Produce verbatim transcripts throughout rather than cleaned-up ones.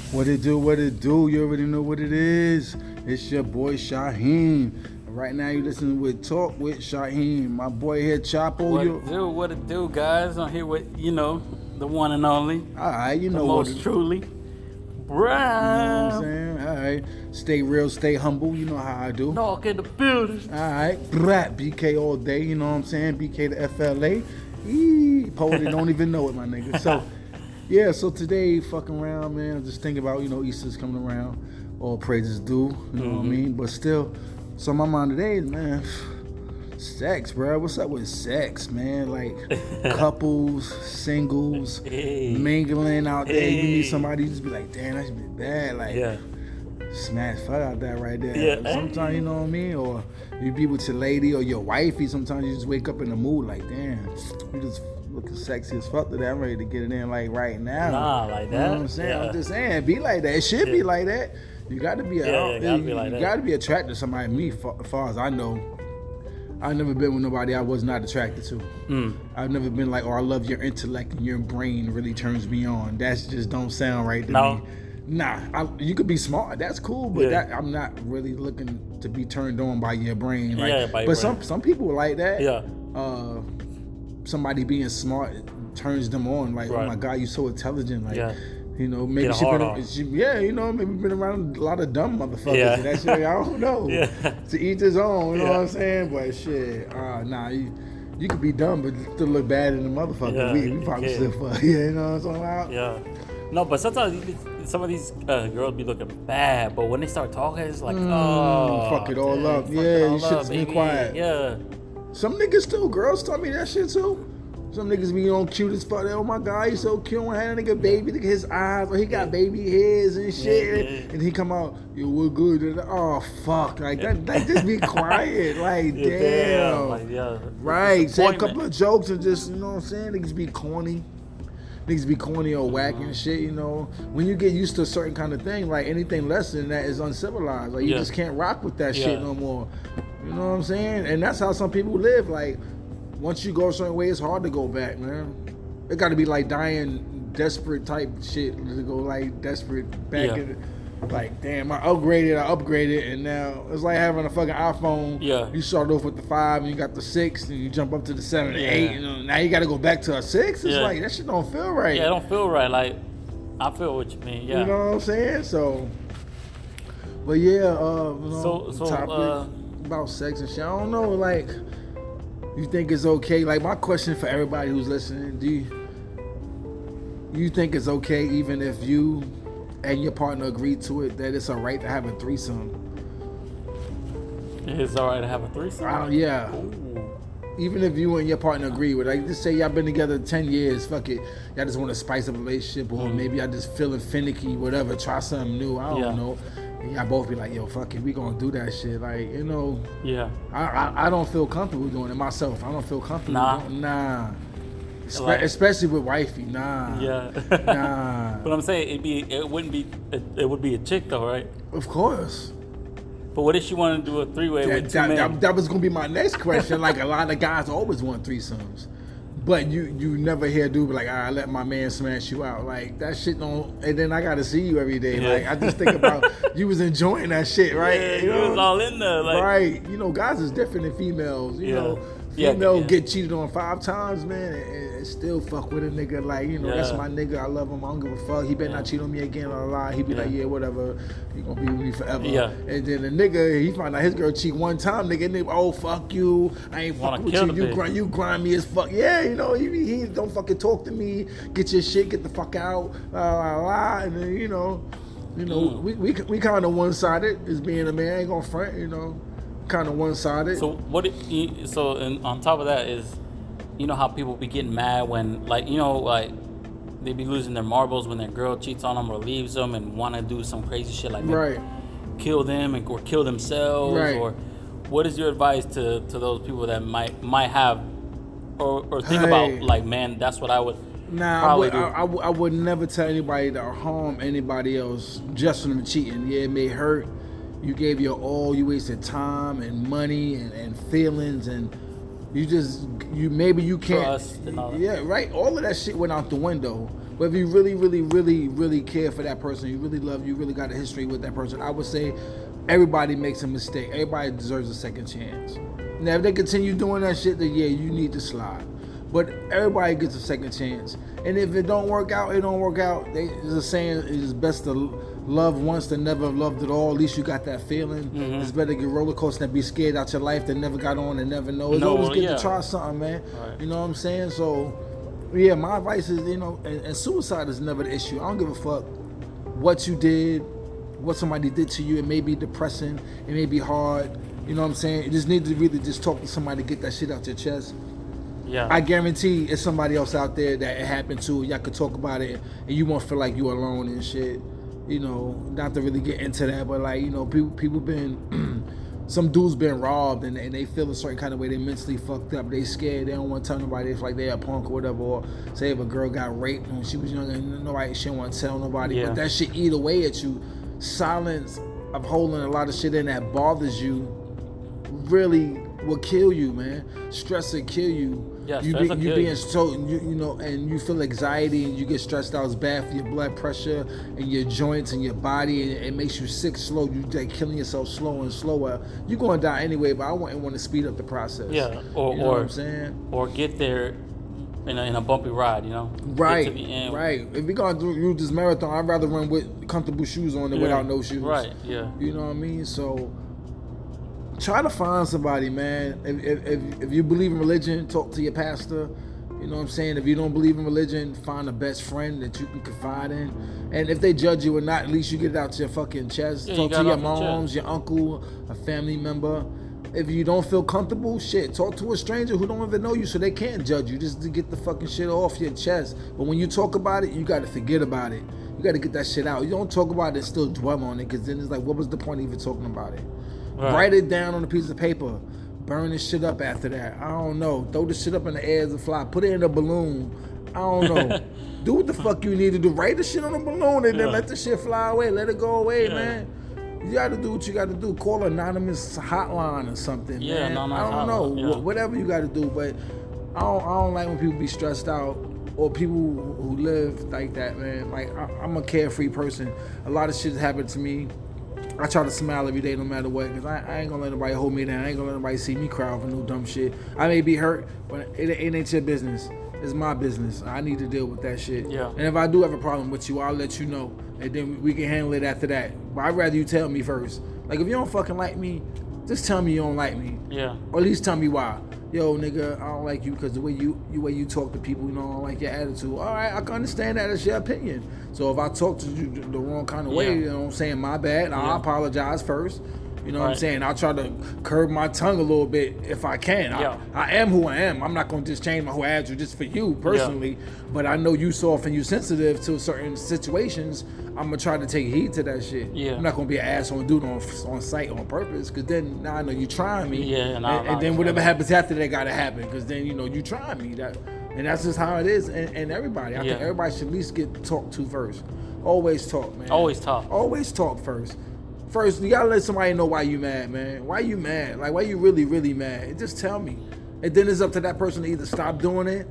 What it do, what it do, you already know what it is. It's your boy Shaheem. Right now you listening with Talk with Shaheem. My boy here, Chapo. What You... it do, what it do, guys? I'm here with, you know, the one and only. Alright, you the know most what it... truly. You know Brown. what I'm saying? Alright. Stay real, stay humble. You know how I do. Dog in the building. Alright. Brat, B K all day. You know what I'm saying? B K the F L A. Eee, poet don't even know it, my nigga. So... Yeah, so today, fucking around, man, I'm just thinking about, you know, Easter's coming around. All praises due, you know mm-hmm. what I mean? But still, so my mind today is, man, sex, bro. What's up with sex, man? Like, couples, singles, hey. mingling out there. Hey. You meet somebody, you just be like, damn, that should be bad. Like, yeah. smash fuck out that right there. Yeah. Sometimes, you know what I mean? Or you be with your lady or your wifey, sometimes you just wake up in the mood like, damn, you just... looking sexy as fuck today. I'm ready to get it in like right now. Nah, like that. You know what I'm saying? Yeah. I'm just saying, be like that. It should yeah. be like that. You got to be. Yeah, yeah, you, gotta be like you that. got to be attracted to somebody. Me, far, as far as I know, I've never been with nobody I was not attracted to. Mm. I've never been like, oh, I love your intellect and your brain really turns me on. That just don't sound right to no. me. Nah, I, you could be smart. That's cool, but yeah. that, I'm not really looking to be turned on by your brain. Like, yeah, by your but brain. some some people like that. Yeah. Uh, somebody being smart turns them on. Like, right. oh my God, you're so intelligent. Like, yeah. you know, maybe she been, she, yeah, you know, maybe been around a lot of dumb motherfuckers. Yeah. And that shit, I don't know. Yeah. To each his own, you know yeah. what I'm saying? But shit, uh, nah, you, you could be dumb, but still look bad in the motherfucker. Yeah, we, we probably still fuck. Yeah, you know what I'm talking about? Yeah. No, but sometimes some of these uh, girls be looking bad, but when they start talking, it's like, mm, oh, fuck it all damn, up. fuck Yeah, it all you should up, be baby. quiet. Yeah. Some niggas too, girls tell me that shit too. Some niggas be on cute as fuck. Oh my God, he's so cute. I had a nigga baby. Look at his eyes. Or he got yeah. baby hairs and shit. Yeah, yeah. And he come out, yo, we're good. Oh fuck, like that. Like just be quiet. Like yeah, damn. damn. Like, yeah. Right. Say a couple of jokes and just, you know what I'm saying? Niggas be corny. Niggas be corny or whack and shit, you know. When you get used to a certain kind of thing, like anything less than that is uncivilized. Like you yeah. just can't rock with that yeah. shit no more. You know what I'm saying? And that's how some people live. Like once you go a certain way, it's hard to go back, man. It got to be like dying, desperate type shit to go like desperate back. Yeah. In, like damn, I upgraded, I upgraded, and now it's like having a fucking iPhone. Yeah. You start off with the five, and you got the six, and you jump up to the seven and yeah. eight, and now you got to go back to a six. It's yeah. like that shit don't feel right. Yeah, it don't feel right. Like I feel what you mean. Yeah. You know what I'm saying? So, but yeah, uh, you know, so so topic uh, about sex and shit. I don't know, like. You think it's okay? Like my question for everybody who's listening: Do you, you think it's okay, even if you and your partner agree to it, that it's alright to have a threesome? It's alright to have a threesome. Uh, yeah. Ooh. Even if you and your partner agree with it, like just say y'all been together ten years, fuck it, y'all just want to spice up a relationship, or mm. maybe y'all just feeling finicky, whatever, try something new. I don't yeah. know. And y'all both be like, yo, fuck it, we gonna do that shit. Like, you know, yeah. I, I I don't feel comfortable doing it myself. I don't feel comfortable nah. doing it. Nah. Espe- like, especially with wifey, nah. Yeah. Nah. But I'm saying it'd be it wouldn't be it, it would be a chick though, right? Of course. But what if she wanted to do a three way with two that, men? That, that was gonna be my next question. Like a lot of guys always want threesomes. But you you never hear a dude be like, all right, let my man smash you out. Like, that shit don't... And then I got to see you every day. Yeah. Like, I just think about you was enjoying that shit, right? Yeah, you know? was all in there. Like, right. You know, guys is different than females. You yeah. know, yeah, females yeah. get cheated on five times, man, and, and still fuck with a nigga. Like, you know, yeah. that's my nigga. I love him. I don't give a fuck. He better yeah. not cheat on me again or lie. He be yeah. like, yeah, whatever. You gonna be with me forever. Yeah. And then the nigga, he find out his girl cheat one time. Nigga, nigga oh, fuck you. I ain't fucking with you. You, grind, you grind me as fuck. Yeah, you know, he, he don't fucking talk to me. Get your shit. Get the fuck out. La, la, la. And then, you know, you know, mm. we we, we kind of one-sided as being a man. Ain't gonna front, you know. Kind of one-sided. So what? It, so and on top of that is, you know how people be getting mad when, like, you know, like they be losing their marbles when their girl cheats on them or leaves them and want to do some crazy shit like right. kill them and, or kill themselves. Right. Or what is your advice to, to those people that might might have or, or think hey. about like, man, that's what I would. Nah, I would, I, I, I would never tell anybody to harm anybody else just from cheating. Yeah, it may hurt. You gave your all, you wasted time and money and, and feelings and You just you maybe you can't. Trust and all that. Yeah, right. All of that shit went out the window. But if you really, really, really, really care for that person, you really love, you really got a history with that person, I would say everybody makes a mistake. Everybody deserves a second chance. Now, if they continue doing that shit, then yeah, you need to slide. But everybody gets a second chance. And if it don't work out, it don't work out. They, there's a saying, it's best to love once than never have loved at all. At least you got that feeling. Mm-hmm. It's better to get roller coaster than be scared out your life than never got on and never know. It's no, always good yeah. to try something, man. Right. You know what I'm saying? So, yeah, my advice is, you know, and, and suicide is never the issue. I don't give a fuck what you did, what somebody did to you. It may be depressing. It may be hard. You know what I'm saying? You just need to really just talk to somebody to get that shit out your chest. Yeah. I guarantee it's somebody else out there that it happened to. Y'all could talk about it, and you won't feel like you're alone and shit. You know, not to really get into that, but like, you know, people people been, some dudes been robbed, and, and they feel a certain kind of way. They mentally fucked up. They scared. They don't want to tell nobody. It's like they a punk or whatever. Or say if a girl got raped when she was younger, and nobody, she don't want to tell nobody. Yeah. But that shit eat away at you. Silence of holding a lot of shit in that bothers you really will kill you, man. Stress will kill you. Yeah, you stress be, will you kill being you. so you, you know, and you feel anxiety and you get stressed out. It's bad for your blood pressure and your joints and your body, and it makes you sick slow. You like killing yourself slower and slower. You're gonna die anyway, but I want want to speed up the process. Yeah, or you know or what I'm saying, or get there in a, in a bumpy ride, you know. right? Get to the end. Right. If we're gonna do this marathon, I'd rather run with comfortable shoes on than Yeah. without no shoes. Right. Yeah. You know what I mean? So try to find somebody, man. If, if, if, if you believe in religion, talk to your pastor. You know what I'm saying? If you don't believe in religion, find a best friend that you can confide in. And if they judge you or not, at least you get it out your fucking chest. Yeah, you talk got to it your off your moms, chest. your uncle, a family member. If you don't feel comfortable, shit, talk to a stranger who don't even know you so they can't judge you. Just to get the fucking shit off your chest. But when you talk about it, you got to forget about it. You got to get that shit out. You don't talk about it and still dwell on it, because then it's like, what was the point of even talking about it? Right. Write it down on a piece of paper. Burn this shit up after that. I don't know. Throw this shit up in the air as a fly. Put it in a balloon. I don't know. Do what the fuck you need to do. Write the shit on a balloon and Yeah. then let the shit fly away. Let it go away, Yeah. man. You got to do what you got to do. Call an anonymous hotline or something, Yeah, man. anonymous I don't know. hotline, yeah. Wh- Whatever you got to do. But I don't, I don't like when people be stressed out or people who live like that, man. Like, I, I'm a carefree person. A lot of shit happened to me. I try to smile every day no matter what, because I, I ain't gonna let nobody hold me down. I ain't gonna let nobody see me cry over no dumb shit. I may be hurt, but it, it ain't your business. It's my business. I need to deal with that shit. Yeah. And if I do have a problem with you, I'll let you know. And then we can handle it after that. But I'd rather you tell me first. Like, if you don't fucking like me, just tell me you don't like me. Yeah. Or at least tell me why. Yo, nigga, I don't like you because the way you the way you talk to people, you know, I don't like your attitude. All right, I can understand that. It's your opinion. So if I talk to you the wrong kind of way, Yeah. you know what I'm saying, my bad. I'll Yeah. apologize first. You know what I'm Right. saying? I'll try to curb my tongue a little bit if I can. Yeah. I, I am who I am. I'm not going to just change my whole attitude just for you personally. But I know you soft and you sensitive to certain situations. I'm going to try to take heed to that shit. Yeah. I'm not going to be an asshole and do it on, on sight on purpose, because then now I know you trying me. Yeah, and and, I'll- and then I'll- whatever happens after that got to happen, because then, you know, you trying me. That, and that's just how it is. And, and everybody, I Yeah. think everybody should at least get talked to first. Always talk, man. Always talk. Always talk first. First, you gotta let somebody know why you mad, man. Why you mad? Like, why you really, really mad? Just tell me. And then it's up to that person to either stop doing it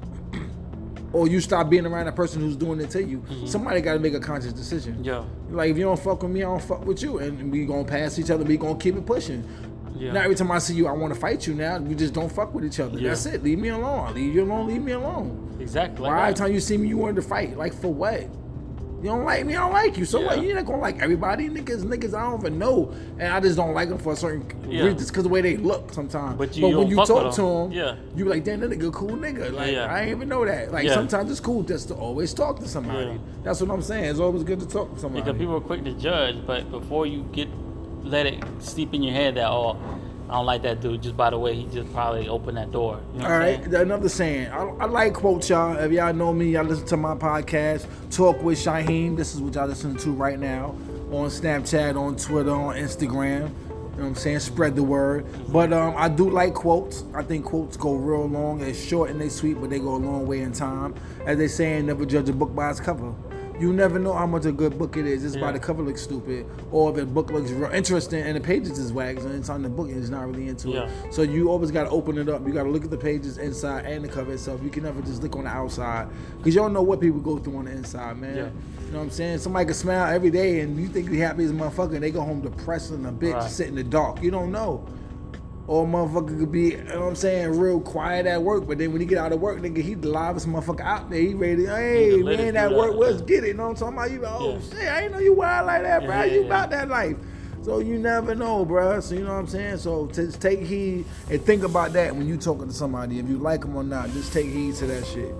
or you stop being around that person who's doing it to you. Mm-hmm. Somebody gotta make a conscious decision. Yeah. Like, if you don't fuck with me, I don't fuck with you. And we gonna pass each other, we gonna keep it pushing. Yeah. Not every time I see you, I wanna fight you now. We just don't fuck with each other. Yeah. That's it. Leave me alone. I leave you alone, leave me alone. Exactly. Why Like every that. time you see me, you wanted to fight? Like, for what? You don't like me, I don't like you. So Yeah. what? You're not gonna like everybody. Niggas, niggas, I don't even know. And I just don't like them for a certain Yeah. reason, because the way they look sometimes. But you when don't you fuck talk with to them. them, Yeah. you be like, damn, that nigga cool nigga. Like, Yeah. I ain't even know that. Like, Yeah. sometimes it's cool just to always talk to somebody. Yeah. That's what I'm saying. It's always good to talk to somebody. Because people are quick to judge, but before you get, let it steep in your head that, oh, I don't like that dude. Just by the way, he just probably opened that door. You know All what I'm right, saying? another saying. I, I like quotes, y'all. If y'all know me, y'all listen to my podcast, Talk with Shaheem. This is what y'all listening to right now on Snapchat, on Twitter, on Instagram. You know what I'm saying? Spread the word. But um, I do like quotes. I think quotes go real long. They're short and they sweet, but they go a long way in time. As they saying, never judge a book by its cover. You never know how much a good book it is. Just Yeah. by the cover looks stupid, or if the book looks real interesting and the pages is wax and it's on the book and it's not really into Yeah. it. So you always got to open it up. You got to look at the pages inside and the cover itself. You can never just look on the outside because you don't know what people go through on the inside, man. Yeah. You know what I'm saying? Somebody can smile every day and you think you happy as a motherfucker and they go home depressed and a bitch, Right. sit in the dark. You don't know. Or a motherfucker could be, you know what I'm saying, real quiet at work, but then when he get out of work, nigga, he the livest motherfucker out there. He ready to, hey, He the latest man, at dude work, out let's there. get it. You know what I'm talking about? You, oh, Yeah. shit, I ain't know you wild like that, bro. Yeah, You yeah. about that life. So you never know, bro. So you know what I'm saying? So just take heed and think about that when you talking to somebody. If you like them or not, just take heed to that shit.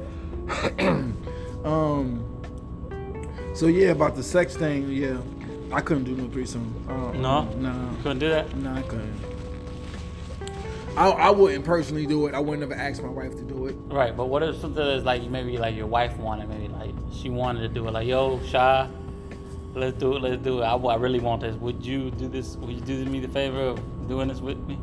um. So yeah, about the sex thing, yeah. I couldn't do no threesome. Um, No? Nah. Couldn't do that? No, I couldn't. I, I wouldn't personally do it. I wouldn't ever ask my wife to do it. Right, but what if something that's like maybe like your wife wanted, maybe like she wanted to do it, like yo, Shy, let's do it, let's do it. I, I really want this. Would you do this? Would you do me the favor of doing this with me?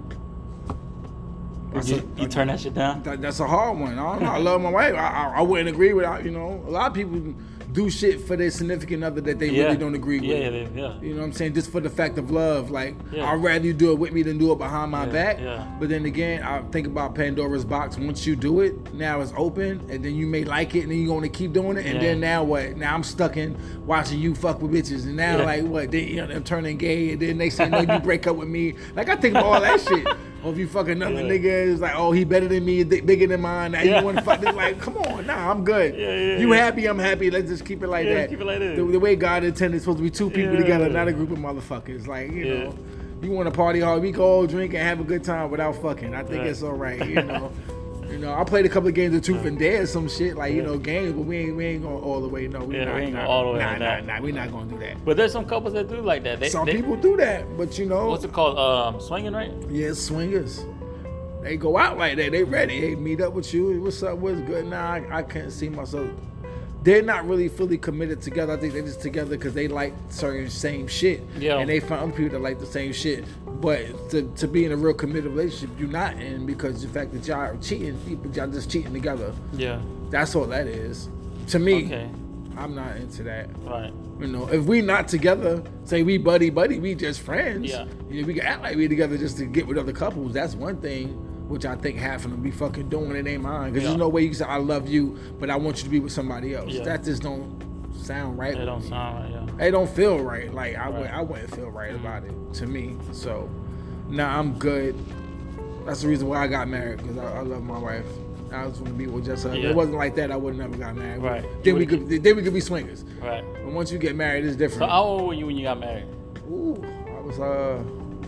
Would That's you, a- you turn that shit down? That, that's a hard one. I don't know. I love my wife. I, I, I wouldn't agree with it. You know, a lot of people do shit for their significant other that they Yeah. really don't agree with. Yeah, yeah, yeah. You know what I'm saying? Just for the fact of love. Like, Yeah. I'd rather you do it with me than do it behind my Yeah, back. yeah. But then again, I think about Pandora's box. Once you do it, now it's open, and then you may like it, and then you're going to keep doing it. And Yeah. then now what? Now I'm stuck in watching you fuck with bitches. And now, Yeah. like, what? They, you know, I'm turning gay, and then they say, no, you break up with me. Like, I think about all that shit. Or if you fuck another Yeah. nigga, it's like, oh, he better than me, dick bigger than mine. Now Yeah. you want to fuck this? Like, come on, nah, I'm good. Yeah, yeah, you yeah. happy? I'm happy. Let's just keep it like Yeah, that. keep it like that. The, the way God intended, it's supposed to be two people Yeah. together, not a group of motherfuckers. Like, you Yeah. know, you want to party hard, we can all drink and have a good time without fucking. I think Right. it's all right, you know. You know, I played a couple of games of Truth and Dare, some shit like you know games, but we ain't we ain't going all the way. No, we Yeah, not, we ain't not, going all the way Nah, like nah, that. nah, we not gonna do that. But there's some couples that do like that. They, Some they- people do that, but you know, What's it called? Um, swinging, right? yeah, swingers. They go out like that. They ready. They meet up with you. What's up? What's good? Nah, I, I can't see myself. They're not really fully committed together. I think they're just together because they like certain same shit. Yeah. And they find other people that like the same shit. But to, to be in a real committed relationship, you're not in because the fact that y'all are cheating, people y'all just cheating together. Yeah. That's all that is. To me, Okay. I'm not into that. Right. You know, if we not together, say we buddy buddy, we just friends. Yeah. You know, we can act like we together just to get with other couples. That's one thing, which I think half of them be fucking doing in their mind. Because Yeah. there's no way you can say I love you, but I want you to be with somebody else. Yeah. That just don't sound right. It with don't me. sound right. Yeah. It don't feel right. Like I Right. would, I wouldn't feel right about it to me. So, nah, I'm good. That's the reason why I got married because I, I love my wife. I just want to be with just her. If Yeah. it wasn't like that, I would have never got married. Right. Then You we would've- could, then we could be swingers. Right. But once you get married, it's So different. how old were you when you got married? Ooh, I was uh,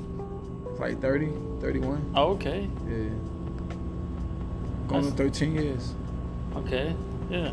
like thirty, thirty-one. Oh, okay. Yeah. Going on That's- thirteen years. Okay. Yeah.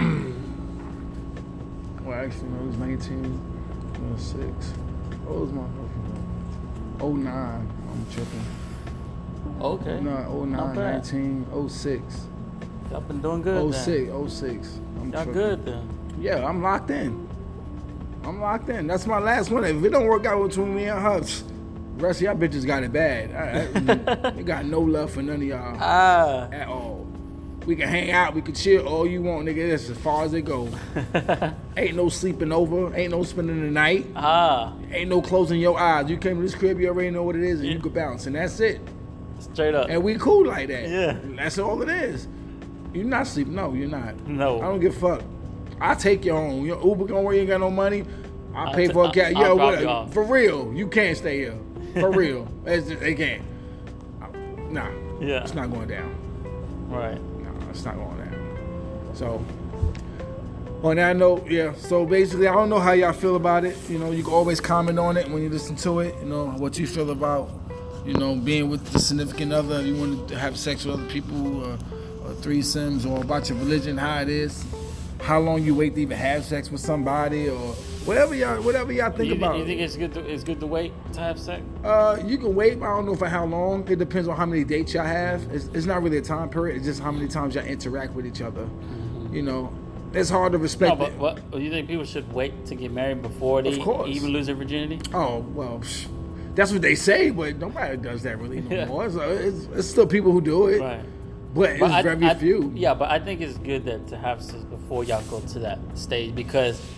Well, actually, no, it was nineteen, oh six. What was my fucking oh nine. I'm tripping. Okay. No, oh Not nine, bad. nineteen, oh six. Y'all been doing good. oh then. six, oh six. I'm Y'all tripping. good then. Yeah, I'm locked in. I'm locked in. That's my last one. If it don't work out between me and her, pfft, the rest of y'all bitches got it bad. I, I, you got no love for none of y'all Ah. at all. We can hang out, we can chill all you want, nigga. That's as far as it go. Ain't no sleeping over, ain't no spending the night, ah. ain't no closing your eyes. You came to this crib, you already know what it is, and Yeah. you can bounce, and that's it. Straight up. And we cool like that. Yeah. That's all it is. You're not sleeping. No, you're not. No. I don't give a fuck. I take you home. Your Uber going where you ain't got no money. I I'll pay ta- for a cab. I'll Yo, drop what? you off. For real, you can't stay here. For real, it's just, they can't. Nah, Yeah. it's not going down. Right. No, it's not going down. So, on that note, yeah. So basically, I don't know how y'all feel about it. You know, you can always comment on it when you listen to it. You know what you feel about, you know, being with the significant other. You want to have sex with other people, or, or threesomes, or about your religion, how it is, how long you wait to even have sex with somebody, or whatever y'all, whatever y'all think you, about. You think it's good? To, it's good to wait to have sex? Uh, you can wait, but I don't know for how long. It depends on how many dates y'all have. It's, it's not really a time period. It's just how many times y'all interact with each other. You know, it's hard to No, respect but it. what? Do you think people should wait to get married before they Of course. even lose their virginity? Oh well, psh, that's what they say, but nobody does that really no Yeah. more. So it's, it's still people who do it, Right. but it's But I- very I- few. Yeah, but I think it's good that to have sex before y'all go to that stage because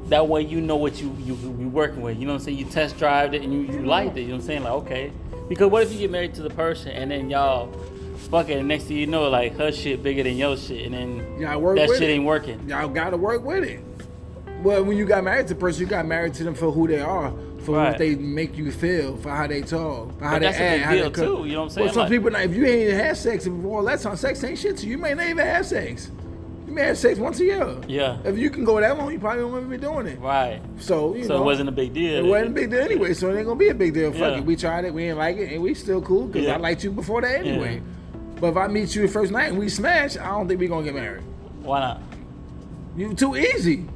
that way you know what you you you working with. You know what I'm saying? You test drived it and you, you liked it. You know what I'm saying? Like, okay. Because what if you get married to the person and then y'all fuck it, and next thing you know, like her shit bigger than your shit, and then Y'all work that with shit it. ain't working. Y'all gotta work with it. Well, when you got married to the person, you got married to them for who they are, for Right. what they make you feel, for how they talk, for how But they that's a act, big how they deal, cook. too, you know what I'm saying? Well, some Like- people, if you ain't even had sex before, that's time, sex ain't shit to you. You may not even have sex. You may have sex once a year. Yeah. If you can go that long, you probably won't even be doing it. Right. So, you So know. it wasn't a big deal. It wasn't a big deal anyway, so it ain't gonna be a big deal. Fuck Yeah. it. We tried it, we didn't like it, and we still cool because Yeah. I liked you before that anyway. Yeah. But if I meet you the first night and we smash, I don't think we gonna get married. Why not? You too easy.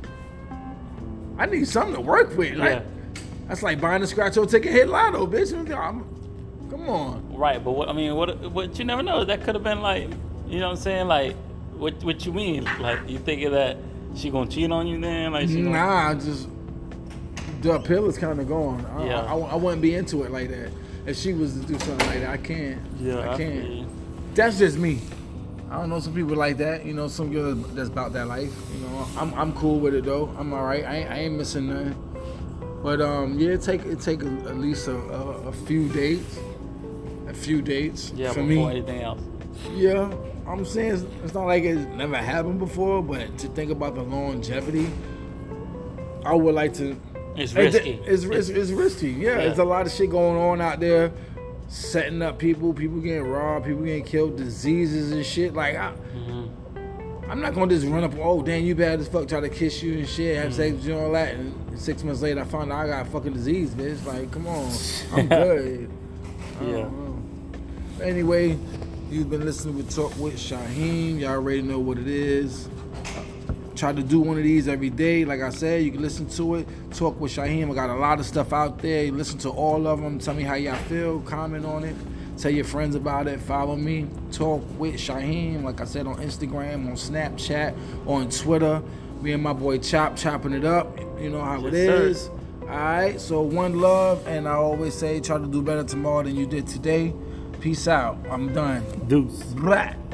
I need something to work with. Like, Yeah. that's like buying a scratch or ticket hit lotto, bitch. I'm, come on. Right, but what I mean, what what you never know. That could have been like, you know what I'm saying? Like, what what you mean? Like, you thinking that she gonna cheat on you then? Like, she gonna, Nah, I just the appeal is kind of gone. I, Yeah. I, I, I wouldn't be into it like that. If she was to do something like that, I can't. Yeah, I I can't. feel you. That's just me. I don't know some people like that. You know, some girls that's about that life. You know, I'm I'm cool with it though. I'm all right. I ain't, I ain't missing nothing. But um, yeah, it take it take a, at least a, a, a few dates, a few dates Yeah, for before me. anything else. Yeah, I'm saying it's, it's not like it's never happened before, but to think about the longevity, I would like to. It's It- risky. It's, it's, it's risky. Yeah, Yeah. there's a lot of shit going on out there, setting up people, people getting robbed, people getting killed, diseases and shit. Like, I, Mm-hmm. I'm not gonna just run up. Oh, damn, you bad as fuck. Try to kiss you and shit, have Mm-hmm. sex with you and all that. And six months later, I found out I got a fucking disease, bitch. Like, come on, I'm good. I don't Yeah. know. Anyway, you've been listening with Talk with Shaheem. Y'all already know what it is. Try to do one of these every day. Like I said, you can listen to it. Talk with Shaheem. I got a lot of stuff out there. You listen to all of them. Tell me how y'all feel. Comment on it. Tell your friends about it. Follow me. Talk with Shaheem. Like I said, on Instagram, on Snapchat, on Twitter. Me and my boy Chop chopping it up. You know how it Yes, sir. is. All right. So one love, and I always say, try to do better tomorrow than you did today. Peace out. I'm done. Deuce. Blah.